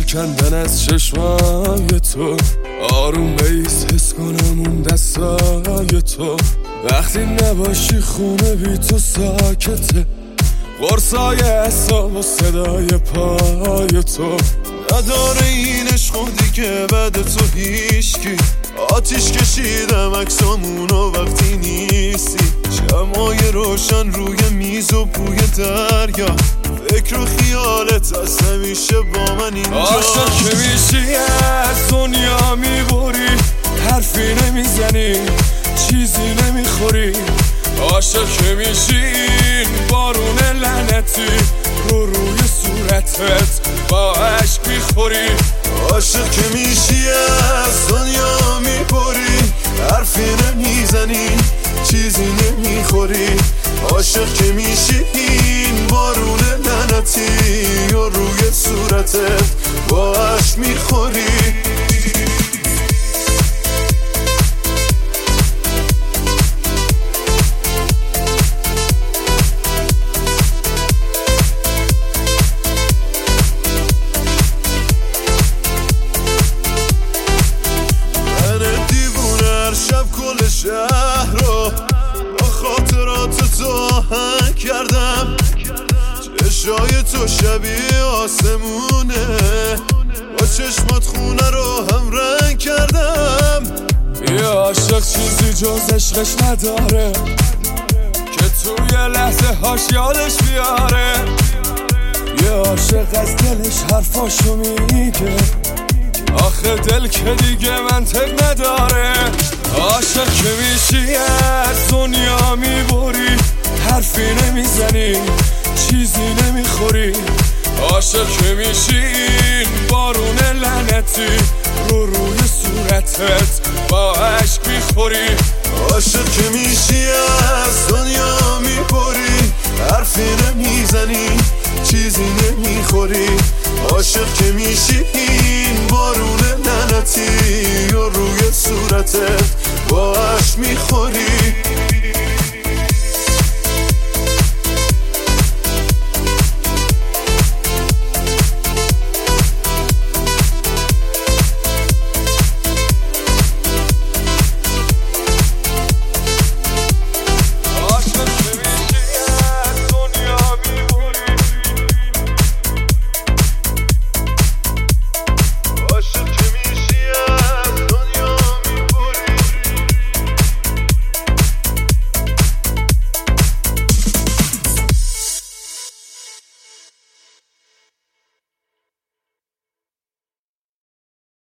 کندن از چشمای تو، آروم بیس حس کنم اون دستای تو. وقتی نباشی خونه بی تو ساکته، قرصای اعصاب و صدای پای تو. نداره این عشق دیگه بعد تو هیچکی. آتیش کشیدم عکسامونو وقتی نیستی، شمعای روشن روی میز و بوی دریا، فکر و خیالت از همیشه با من اینجا. عاشق که میشی از دنیا میبری، حرفی نمیزنی چیزی نمیخوری. عاشق که میشی این بارون لعنتی روی صورتت با عشق میخوری. عاشق که میشی از دنیا میبری، حرفی نمیزنی چیزی نمیخوری. عاشق که میشی این بارون لعنتی و روی صورتت با عشق میخوری. کل شهر رو با خاطرات تو آهنگ کردم، چشای تو شبیه آسمونه، با چشمات خونه رو هم رنگ کردم. یه عاشق چیزی جز عشقش نداره که توی لحظه هاش یادش بیاره. یه عاشق از دلش حرفاشو میگه، آخه دل که دیگه منطق نداره. عاشق که میشی از دنیا میبری، حرفی نمیزنی چیزی نمیخوری. عاشق که میشی این بارون لعنتی روی صورتت با عشق میخوری. عاشق که میشی از دنیا میبری، حرفی نمیزنی چیزی نمیخوری. عاشق که میشی این بارون لعنتی و روی صورتت با عشق میخوری.